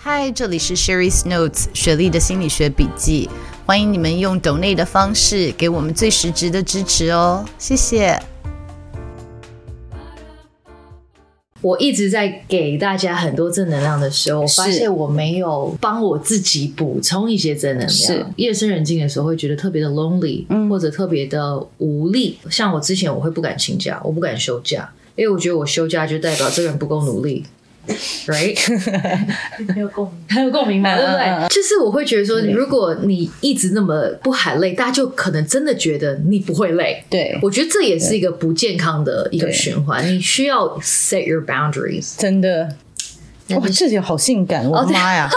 嗨，这里是 Sherry's Notes 雪莉的心理学笔记，欢迎你们用 donate 的方式给我们最实质的支持哦，谢谢。 我一直在给大家很多正能量的时候，我发现我没有帮我自己补充一些正能量。 是夜深人静的时候会觉得特别的 lonely，或者特别的无力。像我之前我会不敢请假，我不敢休假，因为我觉得我休假就代表这个人不够努力。Right？ 很有共鸣嘛，对不对？就是我会觉得说，如果你一直那么不喊累，大家就可能真的觉得你不会累。 对， 我觉得这也是一个不健康的一个循环。你需要 set your boundaries。 真的，哇，这里好性感，我的妈呀！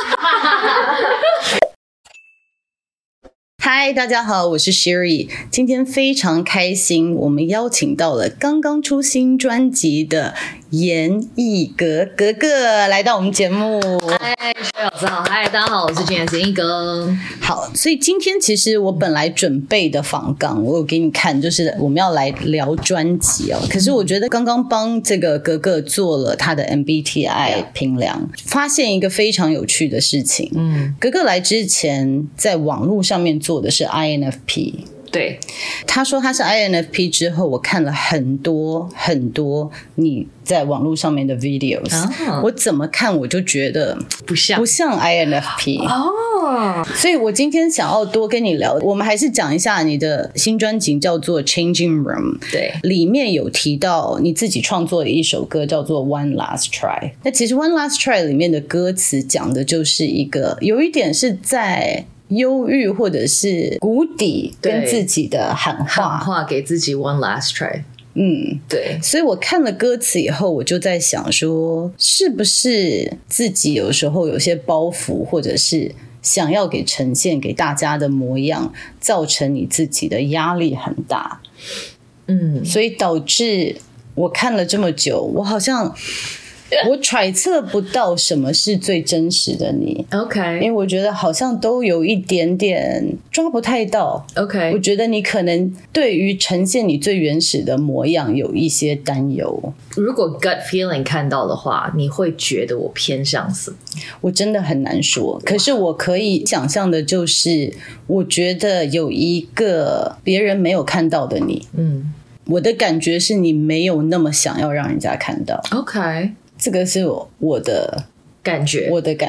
嗨，大家好，我是 Sherry， 今天非常开心，我们邀请到了刚刚出新专辑的严艺格格格来到我们节目。 嗨，薛老师好，嗨，大家好，我是今天的严艺格。 好，所以今天其实我本来准备的访纲，我有给你看，就是我们要来聊专辑哦。可是我觉得刚刚帮这个格格做了他的 MBTI 评量，发现一个非常有趣的事情。格格来之前在网络上面做的是 INFP。 对， 他说他是 INFP 之后，我看了很多很多你在网络上面的 videos，我怎么看我就觉得不像 INFP 哦，所以我今天想要多跟你聊，我们还是讲一下你的新专辑叫做 Changing Room， 对，里面有提到你自己创作的一首歌叫做 One Last Try。 那其实 One Last Try 里面的歌词讲的就是一个有一点是在忧郁或者是谷底跟自己的喊话给自己 one last try。 对， 所以我看了歌词以后，我就在想说，是不是自己有时候有些包袱，或者是想要给呈现给大家的模样，造成你自己的压力很大。所以导致我看了这么久，我好像我揣测不到什么是最真实的你。 OK， 因为我觉得好像都有一点点抓不太到。 OK， 我觉得你可能对于呈现你最原始的模样有一些担忧。 如果 gut feeling 看到的话，你会觉得我偏向什么？ 我真的很难说，可是我可以想象的就是我觉得有一个别人没有看到的你。我的感觉是你没有那么想要让人家看到。 OK， 这个是我的感觉。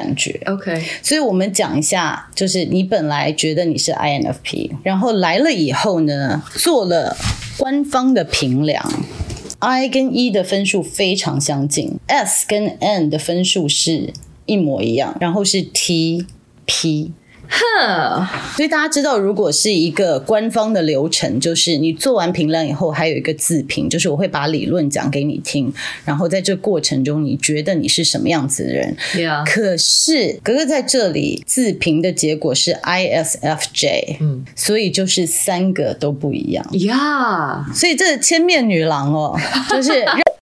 OK， 所以我们讲一下，就是你本来觉得你是 INFP， 然后来了以后呢，做了官方的评量， I 跟 E 的分数非常相近， S 跟 N 的分数是一模一样，然后是 T、P。所以大家知道，如果是一个官方的流程，就是你做完评量以后还有一个自评，就是我会把理论讲给你听，然后在这过程中你觉得你是什么样子的人。可是格格在这里自评的结果是 ISFJ，所以就是3个都不一样。所以这千面女郎哦，就是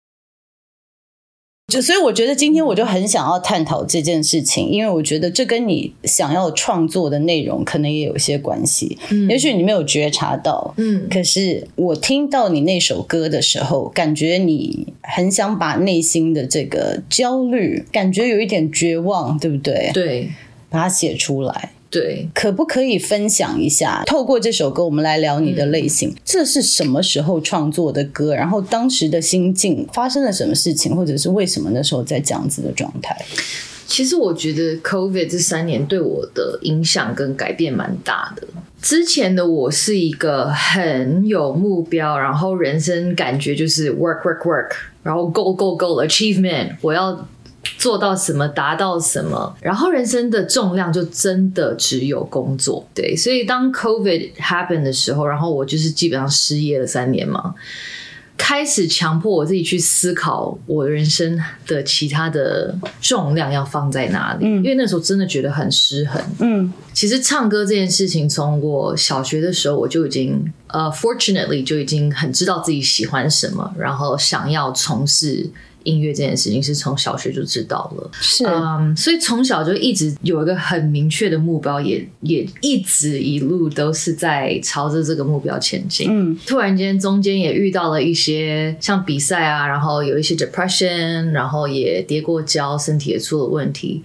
所以我觉得今天我就很想要探讨这件事情，因为我觉得这跟你想要创作的内容可能也有一些关系。也许你没有觉察到，可是我听到你那首歌的时候，感觉你很想把内心的这个焦虑，感觉有一点绝望，对不对？ 对， 把它写出来。 对， 可不可以分享一下，透过这首歌我们来聊你的类型，这是什么时候创作的歌，然后当时的心境发生了什么事情，或者是为什么那时候在这样子的状态？ 其实我觉得 COVID 这3年对我的影响跟改变蛮大的。之前的我是一个很有目标，然后人生感觉就是 work work work， 然后 goal goal goal achievement， 我要做到什么达到什么，然后人生的重量就真的只有工作。对，所以当 COVID happen 的时候，然后我就是基本上失业了3年嘛，开始强迫我自己去思考我人生的其他的重量要放在哪里。因为那时候真的觉得很失衡。其实唱歌这件事情从我小学的时候我就已经fortunately 就已经很知道自己喜欢什么，然后想要从事音乐这件事情是从小学就知道了。所以从小就一直有一个很明确的目标，也一直一路都是在朝着这个目标前进。突然间中间也遇到了一些像比赛啊，然后有一些 depression， 然后也跌过跤，身体也出了问题。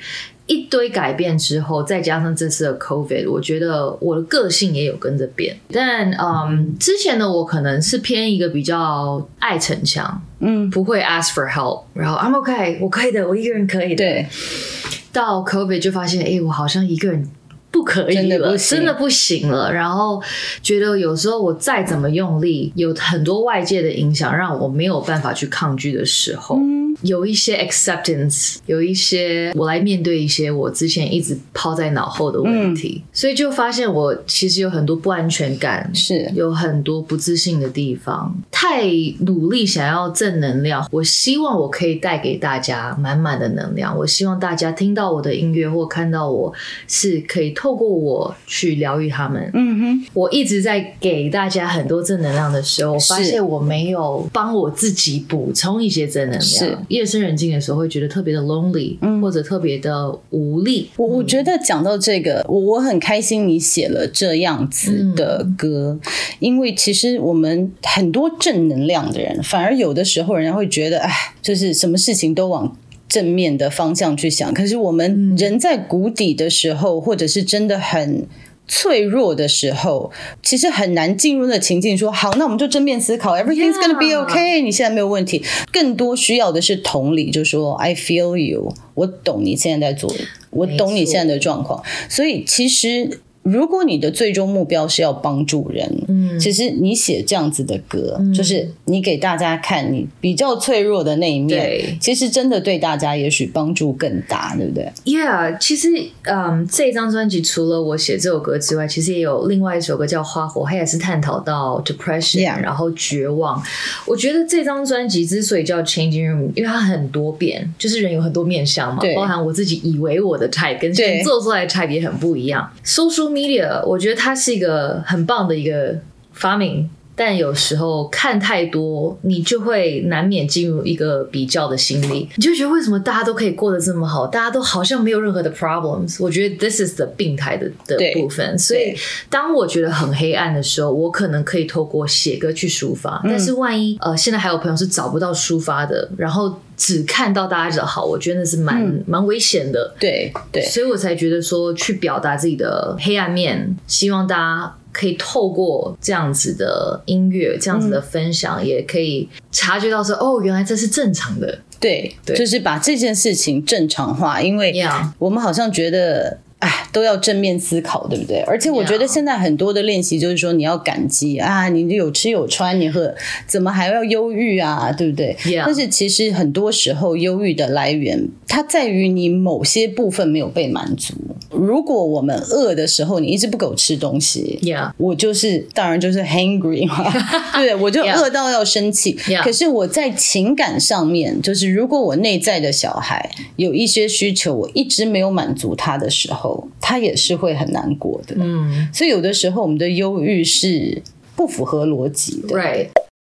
一堆改变之后，再加上这次的 COVID， 我觉得我的个性也有跟着变。但之前的我可能是偏一个比较爱逞强，不会 ask for help， 然后 I'm okay， 我可以的，我一个人可以的。 对， 到 COVID 就发现，我好像一个人不可以了，真的不行了。然后觉得有时候我再怎么用力，有很多外界的影响让我没有办法去抗拒的时候，有一些 acceptance， 有一些我来面对一些我之前一直抛在脑后的问题，所以就发现我其实有很多不安全感， 是有很多不自信的地方，太努力想要正能量。我希望我可以带给大家满满的能量，我希望大家听到我的音乐或看到我是可以透过我去疗愈他们。我一直在给大家很多正能量的时候，我发现我没有帮我自己补充一些正能量。是夜深人静的时候会觉得特别的 lonely，或者特别的无力。 我觉得讲到这个，我很开心你写了这样子的歌，因为其实我们很多正能量的人，反而有的时候人家会觉得，就是什么事情都往正面的方向去想。可是我们人在谷底的时候，或者是真的很脆弱的时候，其实很难进入那情境说好，那我们就正面思考 everything's gonna be okay， 你现在没有问题。更多需要的是同理，就说 I feel you， 我懂你现在在做，我懂你现在的状况。所以其实如果你的最终目标是要帮助人，其实你写这样子的歌，就是你给大家看你比较脆弱的那一面，其实真的对大家也许帮助更大，对不对？ Yeah， 其实这张专辑除了我写这首歌之外，其实也有另外一首歌叫花火，它也是探讨到 depression， 然后绝望。我觉得这张专辑之所以叫 Changing Room， 因为它很多变，就是人有很多面向嘛，包含我自己以为我的 type 跟现在做出来的 type 也很不一样。Social media 我觉得它是一个很棒的一个发明，但有时候看太多，你就会难免进入一个比较的心理，你就觉得为什么大家都可以过得这么好，大家都好像没有任何的 problems。 我觉得 this is the 病态的部分。所以当我觉得很黑暗的时候，我可能可以透过写歌去抒发，但是万一现在还有朋友是找不到抒发的，然后只看到大家的好，我觉得那是蛮危险的。对，所以我才觉得说去表达自己的黑暗面，希望大家可以透过这样子的音乐，这样子的分享，也可以察觉到说原来这是正常的。对， 就是把这件事情正常化，因为我们好像觉得都要正面思考，对不对？而且我觉得现在很多的练习就是说你要感激你有吃有穿，你怎么还要忧郁啊，对不对？但是其实很多时候忧郁的来源它在于你某些部分没有被满足。如果我们饿的时候你一直不给我吃东西，我当然就是 hangry 嘛对，我就饿到要生气可是我在情感上面，就是如果我内在的小孩有一些需求我一直没有满足他的时候，他也是会很难过的。所以有的时候我们的忧郁是不符合逻辑的。 Right。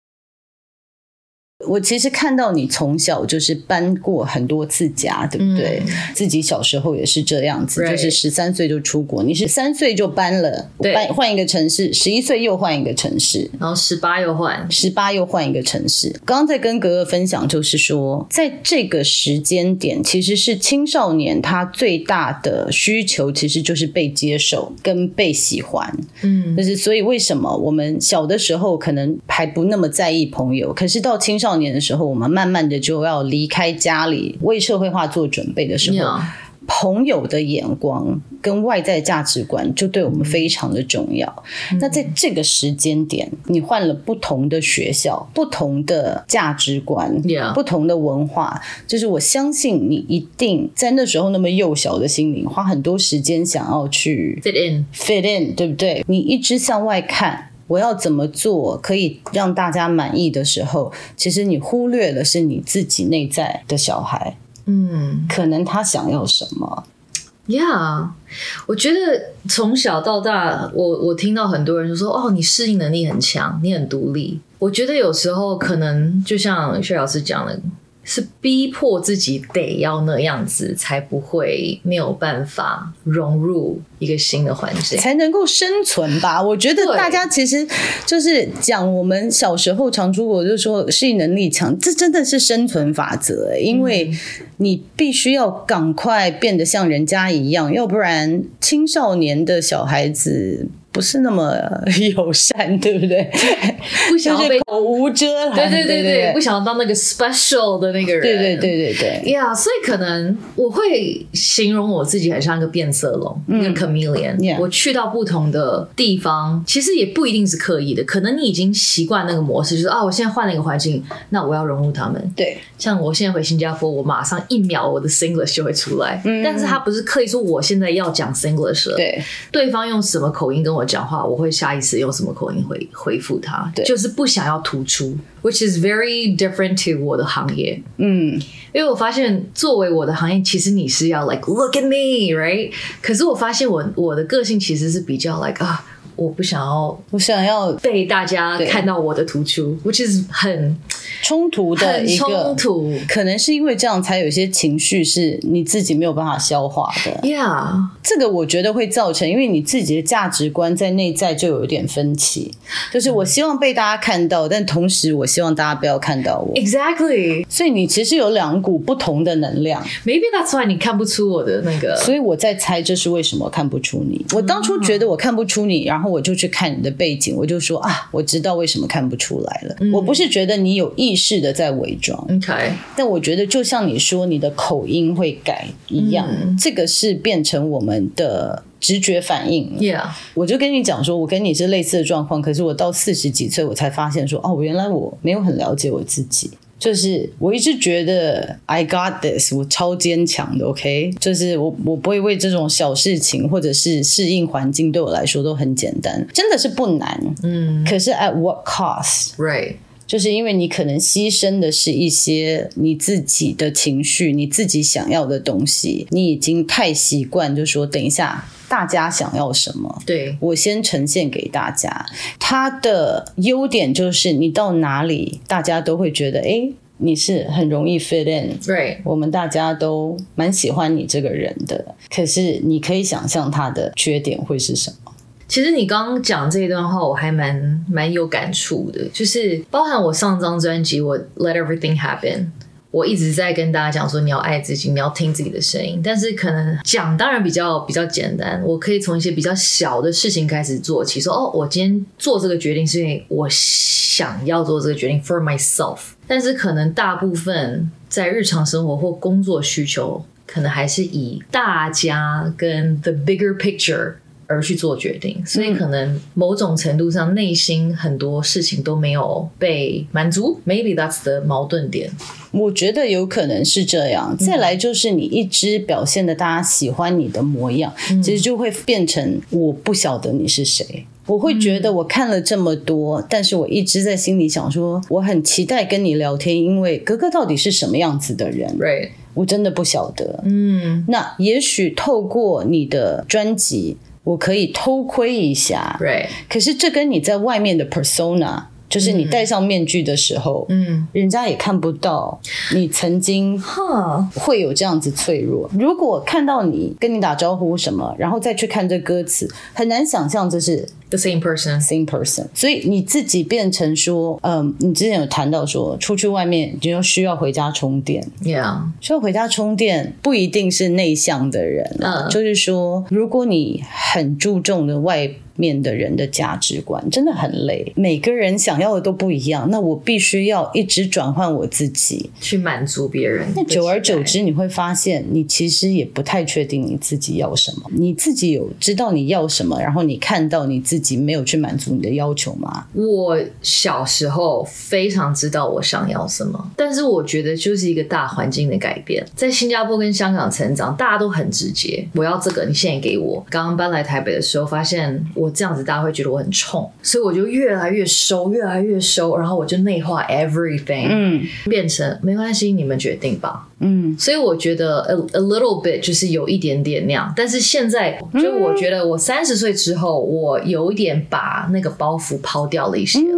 我其实看到你从小就是搬过很多次家，对不对？自己小时候也是这样子，就是13岁就出国，你是3岁就搬了，换一个城市，11岁又换一个城市， 然后18又换一个城市。刚刚在跟格格分享，就是说在这个时间点，其实是青少年他最大的需求其实就是被接受跟被喜欢。就是所以为什么我们小的时候可能还不那么在意朋友，可是到青少年的时候，我们慢慢的就要离开家里，为社会化做准备的时候，朋友的眼光跟外在价值观就对我们非常的重要。那在这个时间点，你换了不同的学校，不同的价值观，不同的文化，就是我相信你一定在那时候那么幼小的心灵，花很多时间想要去 fit in， 对不对？你一直向外看，我要怎么做可以让大家满意的时候，其实你忽略了是你自己内在的小孩，可能他想要什么。 我觉得从小到大，我听到很多人就说你适应能力很强，你很独立。我觉得有时候可能就像薛老师讲的， 是逼迫自己得要那样子，才不会没有办法融入一个新的环境， 才能够生存吧。我觉得大家其实就是讲我们小时候常出国就说适应能力强，这真的是生存法则，因为你必须要赶快变得像人家一样，要不然青少年的小孩子不是那么友善，对不对？ 不想要被就是口无遮拦， 对，不想要当那个 special 的那个人，对呀，所以可能我会形容我自己很像一个变色龙，一个 chameleon。我去到不同的地方，其实也不一定是刻意的，可能你已经习惯那个模式，就是我现在换了一个环境，那我要融入他们。对，像我现在回新加坡，我马上1秒我的 Singlish 就会出来，但是他不是刻意说我现在要讲 Singlish 了，对方用什么口音跟我讲话，我会下意识用什么口音回复他，就是不想要突出 ，which is very different to 我的行业。因为我发现作为我的行业，其实你是要 like look at me right， 可是我发现我的个性其实是比较 like 我不想要被大家看到我的突出 which is 很冲突的一个冲突， 可能是因为这样才有一些情绪是你自己没有办法消化的。这个我觉得会造成，因为你自己的价值观在内在就有一点分歧，就是我希望被大家看到，但同时我希望大家不要看到我。 Exactly， 所以你其实有2股不同的能量。 Maybe that's why 你看不出我的那个。 所以我在猜这是为什么看不出你。我当初觉得我看不出你，然后我就去看你的背景，我就说我知道为什么看不出来了。我不是觉得你有意识的在伪装，但我觉得就像你说你的口音会改一样，这个是变成我们的直觉反应。我就跟你讲说我跟你是类似的状况，可是我到40几岁我才发现说原来我没有很了解我自己，就是我一直觉得 I got this， 我超坚强的 OK， 就是我不会为这种小事情或者是适应环境对我来说都很简单，真的是不难。可是 at what cost， right， 就是因为你可能牺牲的是一些你自己的情绪，你自己想要的东西，你已经太习惯就说等一下大家想要什么，对，我先呈现给大家。它的优点就是你到哪里大家都会觉得你是很容易 fit in， right， 我们大家都蛮喜欢你这个人的。可是你可以想象他的缺点会是什么？ 其实你刚刚讲这一段话我还蛮有感触的，就是包含我上张专辑我 Let Everything Happen， 我一直在跟大家讲说你要爱自己，你要听自己的声音，但是可能讲当然比较简单，我可以从一些比较小的事情开始做起，说我今天做这个决定是因为我想要做这个决定 for myself， 但是可能大部分在日常生活或工作需求可能还是以大家跟 the bigger picture而去做决定，所以可能某种程度上内心很多事情都没有被满足， maybe that's the 矛盾点。 我觉得有可能是这样。再来就是你一直表现的大家喜欢你的模样，其实就会变成我不晓得你是谁。我会觉得我看了这么多，但是我一直在心里想说我很期待跟你聊天，因为格格到底是什么样子的人， right， 我真的不晓得。那也许透过你的专辑我可以偷窥一下， right， 可是这跟你在外面的 persona， 就是你戴上面具的时候，人家也看不到你曾经会有这样子脆弱。如果看到你跟你打招呼什么，然后再去看这歌词，很难想象这是 the same person， 所以你自己变成说你之前有谈到说出去外面就需要回家充电，需要回家充电不一定是内向的人，就是说如果你很注重的外面的人的价值观真的很累，每个人想要的都不一样，那我必须要一直转换我自己去满足别人， 那久而久之你会发现你其实也不太确定你自己要什么，你自己有知道你要什么，然后你看到你自己没有去满足你的要求吗？ 我小时候非常知道我想要什么，但是我觉得就是一个大环境的改变，在新加坡跟香港成长大家都很直接，我要这个你现在给我。刚刚搬来台北的时候发现我这样子大家会觉得我很冲，所以我就越来越收，然后我就内化 everything，变成没关系你们决定吧。所以我觉得 a little bit 就是有一点点那样，但是现在就我觉得我30岁之后我有一点把那个包袱抛掉了一些了，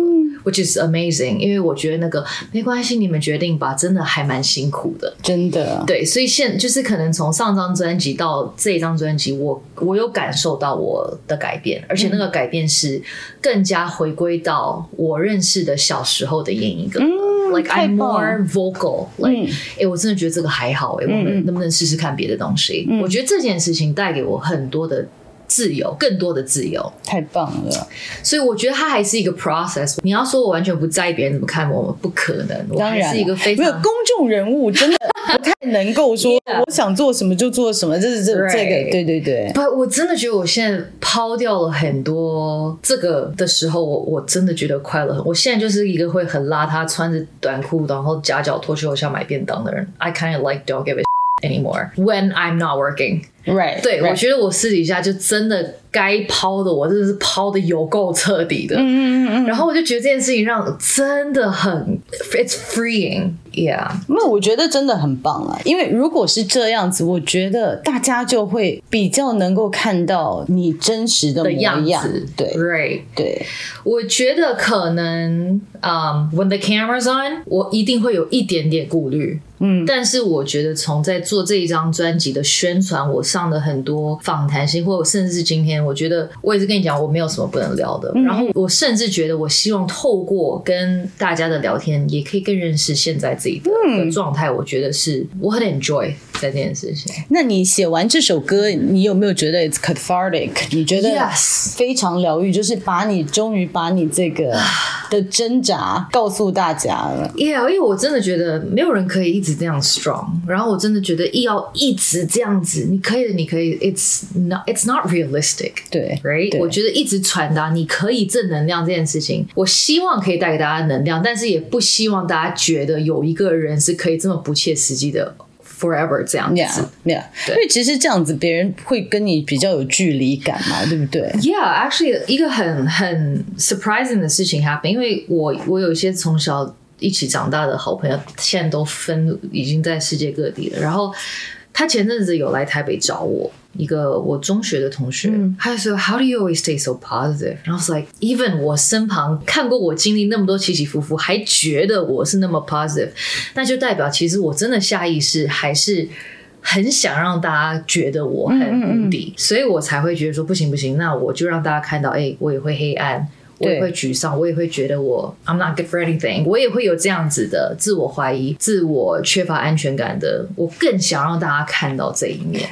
which is amazing， 因为我觉得那个没关系，你们决定吧，真的还蛮辛苦的， 真的。 对，所以就是可能从上张专辑到这一张专辑，我有感受到我的改变，而且那个改变是更加回归到我认识的小时候的演一个。Like I'm more vocal, like 我真的觉得这个还好，我们能不能试试看别的东西？我觉得这件事情带给我很多的自由，更多的自由， 太棒了。 所以我觉得它还是一个 process。你要说我完全不在意别人怎么看我，不可能。我还是一个非常没有公众人物，真的不太能够说我想做什么就做什么，这个对对对。 不，我真的觉得我现在抛掉了很多这个的时候，我真的觉得快乐。我现在就是一个会很邋遢，穿着短裤，然后夹脚拖去楼下买便当的人。I kind of like don't give a anymore when I'm not working。Right， 对， 我觉得我私底下就真的该抛的，我真的是抛的有够彻底的。然后我就觉得这件事情让真的很 ，it's freeing，yeah。 那我觉得真的很棒啊，因为如果是这样子，我觉得大家就会比较能够看到你真实的模样子。对 ，right， 对。 我觉得可能，when the camera's on， 我一定会有一点点顾虑。但是我觉得从在做这一张专辑的宣传，我上的很多访谈性，或者甚至是今天，我觉得我也是跟你讲，我没有什么不能聊的。然后我甚至觉得，我希望透过跟大家的聊天，也可以更认识现在自己的状态。我觉得是我很 enjoy 在这件事情。 那你写完这首歌，你有没有觉得 it's cathartic？ 你觉得非常疗愈，就是终于把你这个的挣扎告诉大家了。 Yeah， 因为我真的觉得没有人可以一直这样 strong， 然后我真的觉得要一直这样子，你可以的，你可以 it's not realistic， 对 ，right？ 对， 我觉得一直传达你可以正能量这件事情，我希望可以带给大家能量，但是也不希望大家觉得有一个人是可以这么不切实际的 forever 这样子。 Yeah， 因为其实这样子别人会跟你比较有距离感嘛，对不对 ？Yeah， actually 一个很 surprising 的事情 happen， 因为我有一些从小一起长大的好朋友，现在都已经在世界各地了。然后他前阵子有来台北找我，一个我中学的同学，他就说 How do you always stay so positive？ 然后 I was like even 我身旁看过我经历那么多起起伏伏，还觉得我是那么 positive， 那就代表其实我真的下意识还是很想让大家觉得我很无敌，所以我才会觉得说不行，那我就让大家看到，我也会黑暗。我也会沮丧，我也会觉得I'm not good for anything， 我也会有这样子的自我怀疑、自我缺乏安全感的，我更想让大家看到这一面。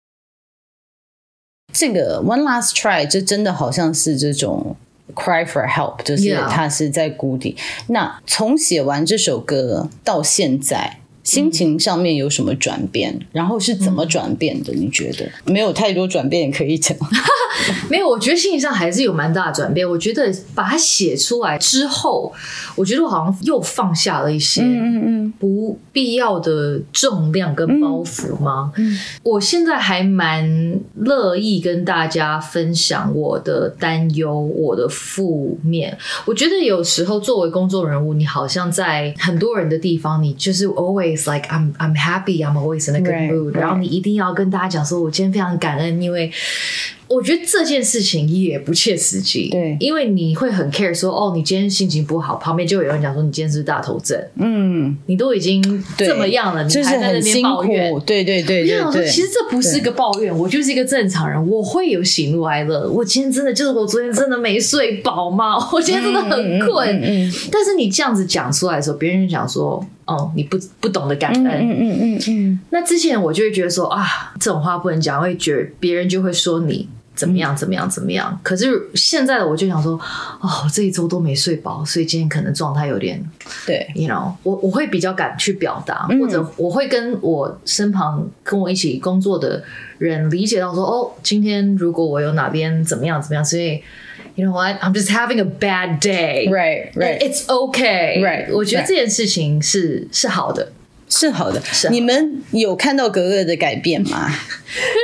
这个 One Last Try 这真的好像是这种 cry for help， 就是他是在谷底。那从写完这首歌到现在，心情上面有什么转变？然后是怎么转变的？你觉得没有太多转变也可以讲。 没有，我觉得心情上还是有蛮大的转变。我觉得把它写出来之后，我觉得我好像又放下了一些不必要的重量跟包袱吗？我现在还蛮乐意跟大家分享我的担忧、我的负面。我觉得有时候作为公众人物，你好像在很多人的地方，你就是 always like I'm happy, I'm always in a good mood， 然后你一定要跟大家讲说，我今天非常感恩，因为我觉得这件事情也不切实际， 对， 因为你会很 care 说，你今天心情不好，旁边就有人讲说你今天是不是大头症，你都已经这么样了，你还在那边抱怨， 对，我想说其实这不是一个抱怨，我就是一个正常人，我会有喜怒哀乐，我今天真的就是我昨天真的没睡饱嘛，我今天真的很困，但是你这样子讲出来的时候，别人就讲说，你不懂得感恩，那之前我就会觉得说这种话不能讲，会觉得别人就会说你怎么样，可是现在的我就想说，这一周都没睡饱，所以今天可能状态有点， 对 you know， 我会比较敢去表达，或者我会跟我身旁跟我一起工作的人理解到说，今天如果我有哪边怎么样，所以You know what? I'm just having a bad day. Right. It's okay. Right. 我觉得这件事情是好的。 是好的。你们有看到格格的改变吗？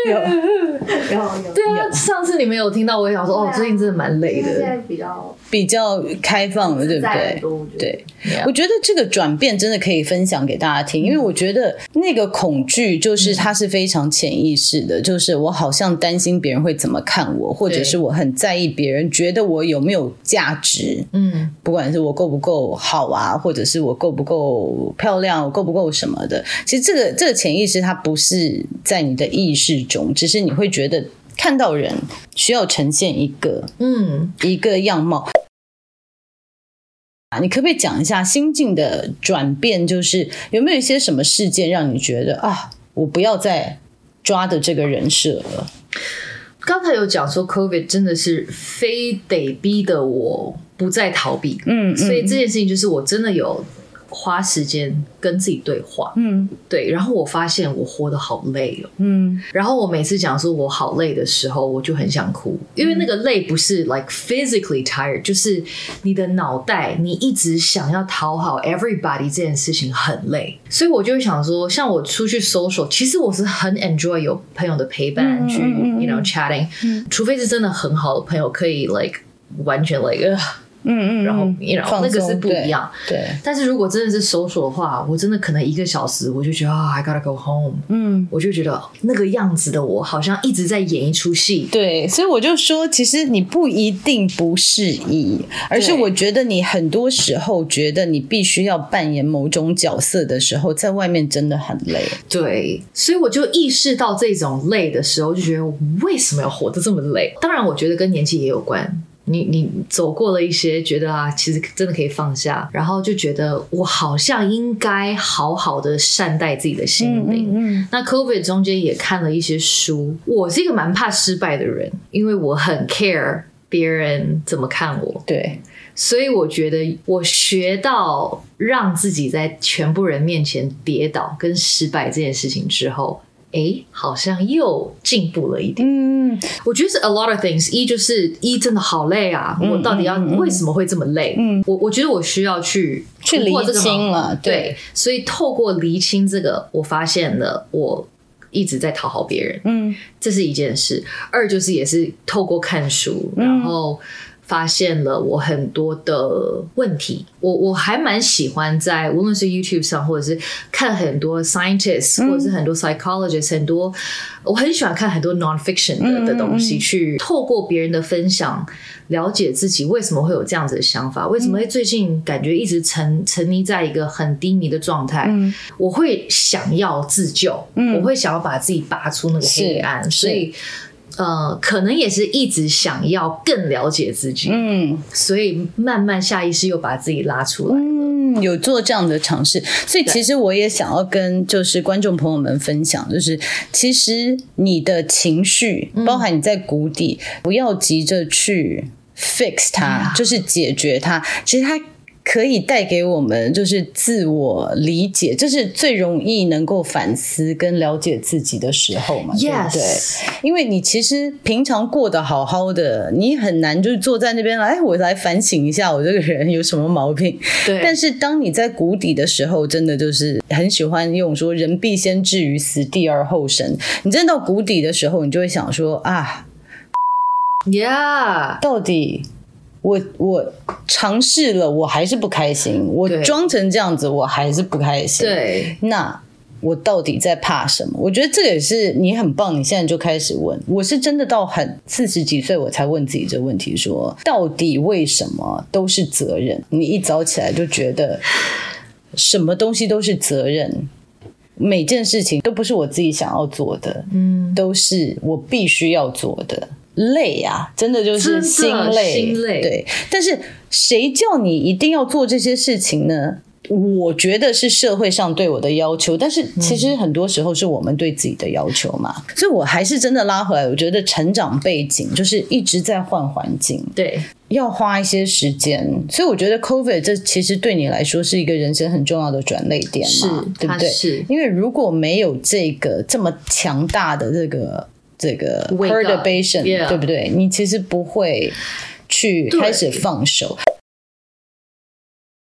有。 对啊，上次你们有听到我也想说，最近真的蛮累的。 现在比较开放了，对不对？对，我觉得这个转变真的可以分享给大家听，因为我觉得那个恐惧就是它是非常潜意识的，就是我好像担心别人会怎么看我，或者是我很在意别人觉得我有没有价值，不管是我够不够好啊，或者是我够不够漂亮，我够不够什么的。其实这个潜意识它不是在你的意识中，只是你会觉得看到人需要呈现一个样貌。你可不可以讲一下心境的转变，就是有没有一些什么事件让你觉得我不要再抓的这个人设了？ 刚才有讲说 COVID 真的是非得逼的我不再逃避，所以这件事情就是我真的有花时间跟自己对话，对，然后我发现我活得好累哦，然后我每次讲说我好累的时候，我就很想哭，因为那个累不是 like physically tired， 就是你的脑袋你一直想要讨好 everybody 这件事情很累，所以我就会想说，像我出去 social， 其实我是很 enjoy 有朋友的陪伴去you know chatting，除非是真的很好的朋友，可以 like 完全 like然后 you know 那个是不一样， 对。 但是如果真的是social的话，我真的可能1个小时，我就觉得I gotta go home，我就觉得那个样子的我好像一直在演一出戏。 对，所以我就说，其实你不一定不适宜，而是我觉得你很多时候觉得你必须要扮演某种角色的时候，在外面真的很累。 对，所以我就意识到这种累的时候，就觉得我为什么要活得这么累？当然，我觉得跟年纪也有关。你走过了一些，觉得其实真的可以放下，然后就觉得我好像应该好好的善待自己的心灵。那 COVID 中间也看了一些书，我是一个蛮怕失败的人，因为我很 care 别人怎么看我。 对， 所以我觉得我学到让自己在全部人面前跌倒跟失败这件事情之后，好像又进步了一点。我觉得是 a lot of things。就是真的好累啊！我到底要为什么会这么累？我觉得我需要去厘清了。 对，所以透过厘清这个，我发现了我一直在讨好别人。这是一件事。二就是也是透过看书，然后发现了我很多的问题。我还蛮喜欢在无论是 YouTube 上，或者是看很多 scientists，或者是很多 psychologists，很多我很喜欢看很多 non-fiction 的东西，去透过别人的分享了解自己为什么会有这样子的想法，为什么会最近感觉一直沉溺在一个很低迷的状态。我会想要自救，我会想要把自己拔出那个黑暗，所以可能也是一直想要更了解自己，所以慢慢下意识又把自己拉出来了。 有做这样的尝试，所以其实我也想要跟就是观众朋友们分享，就是其实你的情绪，包含你在谷底，不要急着去 fix 它，就是解决它，其实它可以带给我们就是自我理解，这是最容易能够反思跟了解自己的时候嘛， 对不对？因为你其实平常过得好好的，你很难就是坐在那边我来反省一下我这个人有什么毛病。 对。 但是当你在谷底的时候，真的就是很喜欢用说人必先至于死，地而后生。你真的到谷底的时候，你就会想说到底我尝试了，我还是不开心，我装成这样子，我还是不开心。 对， 那我到底在怕什么？我觉得这个也是你很棒，你现在就开始问。我是真的到很40几岁我才问自己这个问题，说到底为什么都是责任？你一早起来就觉得什么东西都是责任，每件事情都不是我自己想要做的，都是我必须要做的。累啊，真的就是心累，对。但是谁叫你一定要做这些事情呢？我觉得是社会上对我的要求，但是其实很多时候是我们对自己的要求嘛。所以我还是真的拉回来，我觉得成长背景就是一直在换环境， 对， 要花一些时间。所以我觉得 COVID 这其实对你来说是一个人生很重要的转捩点嘛，对不对？ 是， 因为如果没有这个这么强大的这个 perturbation， 对不对？你其实不会去开始放手。那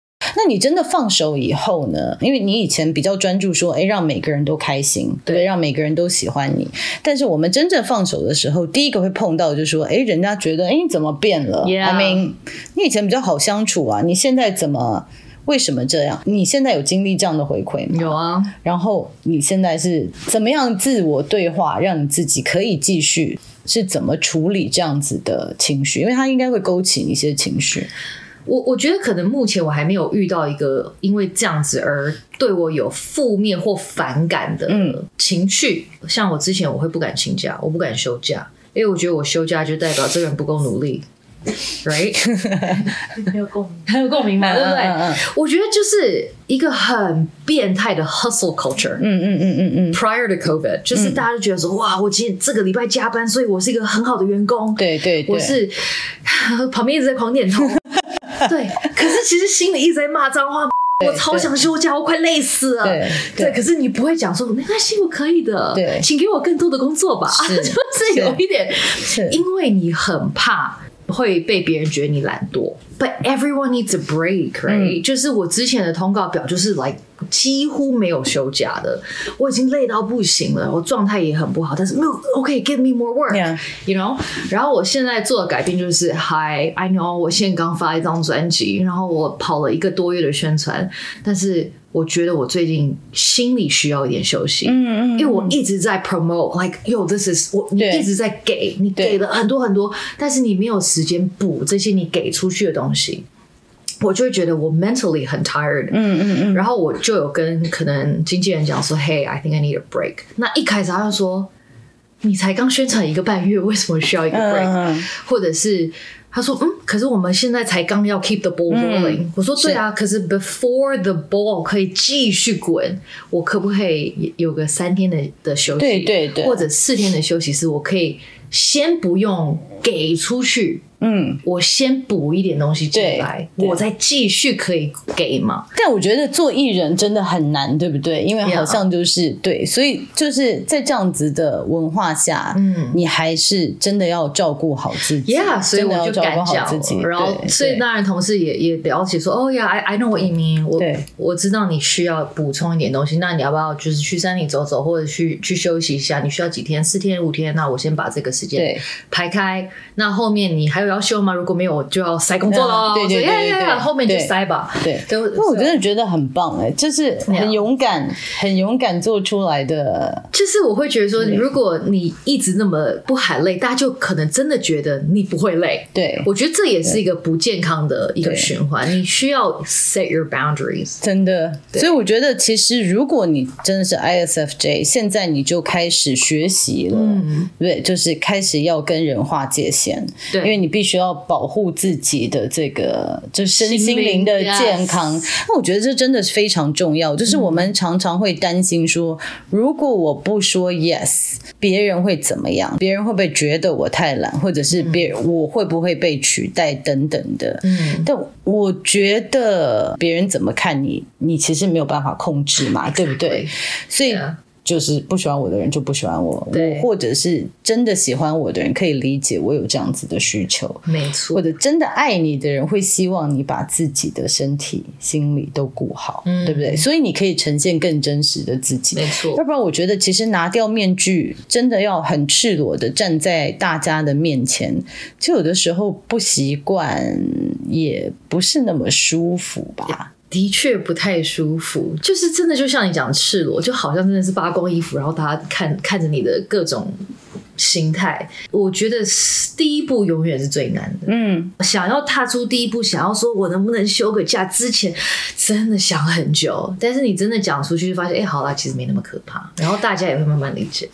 你真的放手以后呢，因为你以前比较专注说让每个人都开心，对不对？让每个人都喜欢你，但是我们真正放手的时候，第一个会碰到就是说人家觉得你怎么变了， I mean 你以前比较好相处啊，你现在为什么这样？你现在有经历这样的回馈吗？ 有啊。 然后你现在是怎么样自我对话，让你自己可以继续，是怎么处理这样子的情绪？因为它应该会勾起一些情绪。 我觉得可能目前我还没有遇到一个因为这样子而对我有负面或反感的情绪。像我之前我会不敢请假，我不敢休假，因为我觉得我休假就代表这个人不够努力。Right？ 很有共鸣， 很有共鸣嘛，对不对？我觉得就是一个很变态的 hustle culture。Prior to COVID， 就是大家就觉得说，哇，我今天这个礼拜加班，所以我是一个很好的员工。 对对对， 我是旁边一直在狂点头。对，可是其实心里一直在骂脏话。我超想休假，我快累死了。对，可是你不会讲说没关系，我可以的。对，请给我更多的工作吧。就是有一点，因为你很怕会被别人觉得你懒惰。But everyone needs a break, right？就是我之前的通告表就是几乎没有休假的，我已经累到不行了，我状态也很不好，但是没有 OK，give me more work，you know。然后我现在做的改变就是 ，Hi，I know， 我现在刚发一张专辑，然后我跑了1个多月的宣传，但是我觉得我最近心里需要一点休息，因为我一直在 promote，like yo，this is 你一直在给，你给了很多很多，但是你没有时间补这些你给出去的东西。我就会觉得我 mentally 很 tired， 然后我就有跟可能经纪人讲说 ，Hey， I think I need a break。那一开始他就说，你才刚宣传1个半月，为什么需要一个 break？或者是他说，可是我们现在才刚要 keep the ball rolling。我说对啊，可是 before the ball 可以继续滚，我可不可以有个3天的休息？对，或者4天的休息，是我可以先不用给出去。我先补一点东西进来，我再继续可以给嘛。 但我觉得做艺人真的很难，对不对？因为好像就是对，所以就是在这样子的文化下，你还是真的要照顾好自己。 所以我就敢讲，然后所以当然同事也了解说，哦呀 ，I know what you mean， 我知道你需要补充一点东西，那你要不要就是去山里走走，或者去休息一下？你需要几天？4天、5天？那我先把这个时间排开。那后面你还有要休吗？如果没有，我就要塞工作了。对，后面就塞吧。对，因为我真的觉得很棒就是很勇敢，很勇敢做出来的。 就是我会觉得说，如果你一直那么不喊累，大家就可能真的觉得你不会累。对，我觉得这也是一个不健康的一个循环。你需要 set your boundaries， 真的。所以我觉得，其实如果你真的是 ISFJ， 现在你就开始学习了，对，就是开始要跟人划界限。对，因为你必须要保护自己的这个就身心灵的健康。那我觉得这真的是非常重要。就是我们常常会担心说，如果我不说 yes， 别人会怎么样？别人会不会觉得我太懒，或者是我会不会被取代等等的。但我觉得别人怎么看你，你其实没有办法控制嘛，对不对？所以就是不喜欢我的人就不喜欢我，或者是真的喜欢我的人可以理解我有这样子的需求， 没错。 或者真的爱你的人会希望你把自己的身体、心理都顾好，对不对？所以你可以呈现更真实的自己， 没错。 要不然我觉得其实拿掉面具，真的要很赤裸的站在大家的面前，就有的时候不习惯，也不是那么舒服吧。 的确不太舒服，就是真的就像你讲赤裸，就好像真的是扒光衣服，然后大家看着你的各种心态。我觉得第一步永远是最难的。想要踏出第一步，想要说我能不能休个假之前，真的想很久。但是你真的讲出去，就发现好啦，其实没那么可怕，然后大家也会慢慢理解。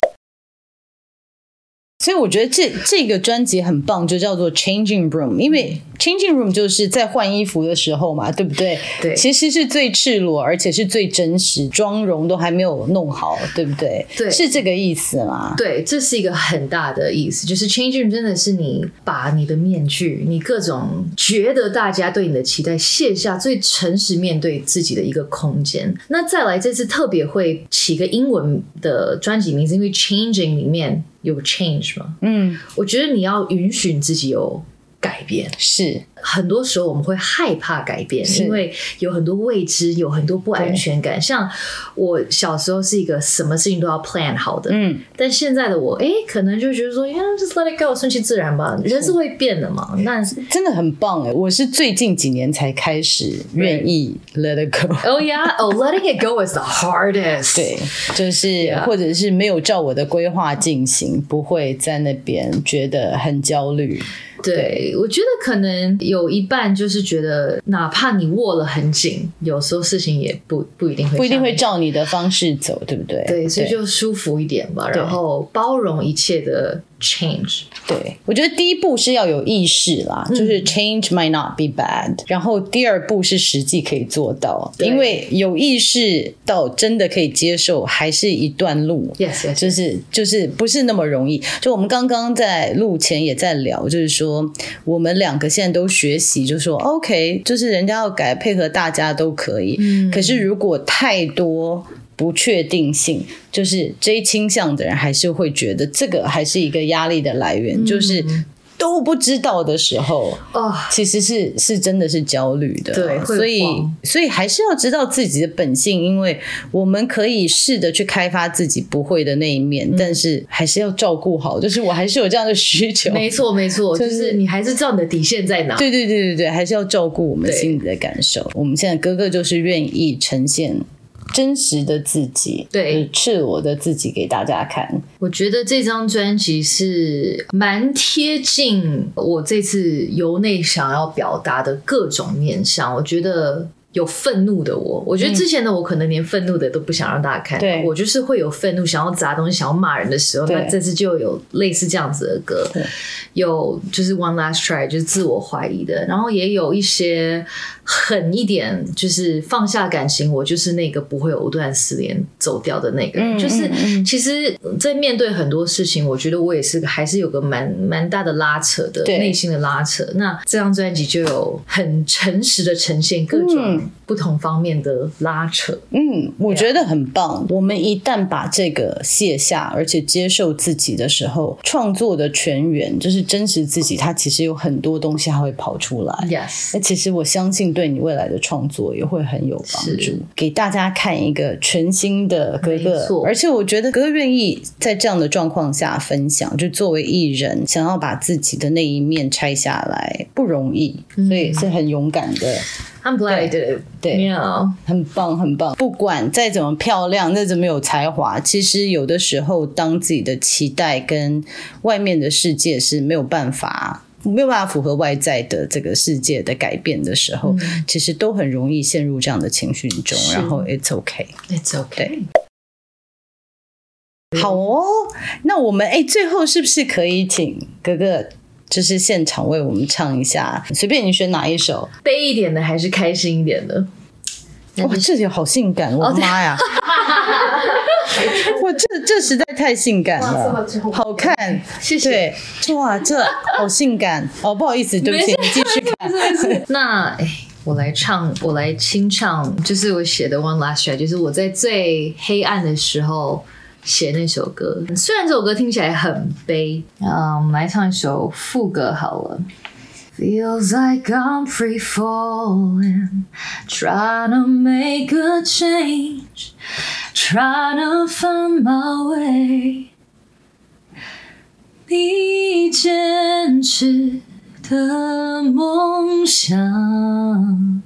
所以我觉得这个专辑很棒，就叫做 Changing Room， 因为 Changing Room 就是在换衣服的时候嘛，对不对？对，其实是最赤裸，而且是最真实，妆容都还没有弄好，对不对？对，是这个意思吗？ 对，这是一个很大的意思，就是 Changing Room 真的是你把你的面具，你各种觉得大家对你的期待卸下，最诚实面对自己的一个空间。那再来这次特别会起个英文的专辑名字，因为 Changing 里面有 change 嘛，我觉得你要允许你自己有改变， 是很多时候我们会害怕改变，因为有很多未知，有很多不安全感。像我小时候是一个什么事情都要 plan 好的，但现在的我可能就觉得说 just let it go， 顺其自然吧，人是会变的嘛。那真的很棒耶，我是最近几年才开始愿意 let it go。 Oh yeah, letting it go is the hardest。 对，就是或者是没有照我的规划进行，不会在那边觉得很焦虑。 对，我觉得可能有一半就是觉得，哪怕你握了很紧，有时候事情也不一定会照你的方式走，对不对？ 对，所以就舒服一点吧，然后包容一切的 change。 对，我觉得第一步是要有意识啦，就是 change might not be bad， 然后第二步是实际可以做到，因为有意识到真的可以接受还是一段路。 yes， 就是不是那么容易。就我们刚刚在录前也在聊，就是说我们两个现在都学习，就说 OK， 就是人家要改，配合大家都可以，可是如果太多不确定性，就是 J 倾向的人还是会觉得这个还是一个压力的来源，就是都不知道的时候，其实是真的是焦虑的。 对， 所以还是要知道自己的本性，因为我们可以试着去开发自己不会的那一面，但是还是要照顾好，就是我还是有这样的需求。 没错，就是你还是知道你的底线在哪。 对，还是要照顾我们心里的感受。我们现在哥哥就是愿意呈现真实的自己， 对， 赤裸的自己给大家看。 我觉得这张专辑是蛮贴近我这次由内想要表达的各种面向。我觉得有愤怒的我觉得之前的我可能连愤怒的都不想让大家看到，我就是会有愤怒，想要砸东西，想要骂人的时候，那这次就有类似这样子的歌，有就是 One Last Try 就是自我怀疑的，然后也有一些狠一点，就是放下感情，我就是那个不会藕断丝连走掉的那个人。就是其实在面对很多事情，我觉得我也是还是有个蛮大的拉扯的，内心的拉扯。那这张专辑就有很诚实的呈现各种不同方面的拉扯。 我觉得很棒。我们一旦把这个卸下，而且接受自己的时候，创作的泉源就是真实自己，它其实有很多东西它会跑出来。 Yes， 那其实我相信对你未来的创作也会很有帮助，给大家看一个全新的哥哥。而且我觉得哥哥愿意在这样的状况下分享，就作为艺人想要把自己的那一面拆下来不容易，所以是很勇敢的。 I'm glad I did it。 对， yeah， 很棒很棒。不管再怎么漂亮，再怎么有才华，其实有的时候当自己的期待跟外面的世界是没有办法符合外在的这个世界的改变的时候，其实都很容易陷入这样的情绪中，然后 it's okay。 对，好哦。那我们最后是不是可以请哥哥就是现场为我们唱一下，随便你选哪一首， 悲一点的还是开心一点的？ 哇，这也好性感，我的妈呀！哇，这实在太性感了，好看， 谢谢。 对，哇，这好性感哦，不好意思，对不起，你继续看。 那我来清唱，就是我写的 One Last Try， 就是我在最黑暗的时候写那首歌。虽然这首歌听起来很悲，我们来唱一首副歌好了。Feels like I'm free falling, trying to make a change, trying to find my way. 你坚持的梦想，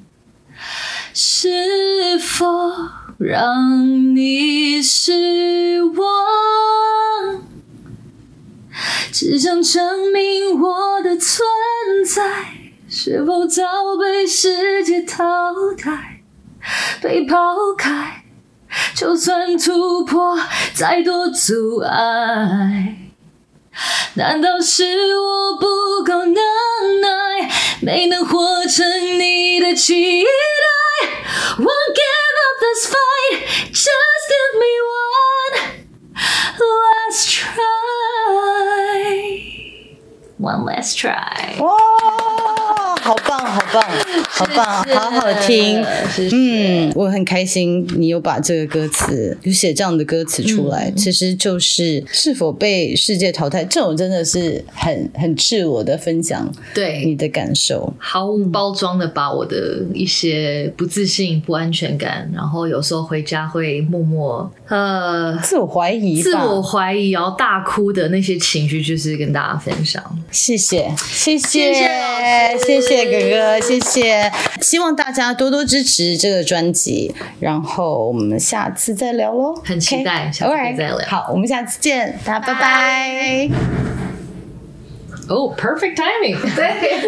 是否让你失望？只想证明我的存在是否早被世界淘汰，被抛开，就算突破再多阻碍，难道是我不够能耐，没能活成你的期待？ Won't give up this fight, just give me one last try. One last try. 哇， 好棒，好棒，好棒，好好听。我很开心你有把这个歌词有写这样的歌词出来，其实就是是否被世界淘汰，这种真的是很赤裸的分享对你的感受， 毫无包装的把我的一些不自信、不安全感，然后有时候回家会默默自我怀疑， 然后大哭的那些情绪，就是跟大家分享。 谢谢老师， 谢谢哥哥，谢谢，希望大家多多支持这个专辑，然后我们下次再聊咯， 很期待下次可以再聊。 好，我们下次见，大家拜拜。 Oh, perfect timing. 对。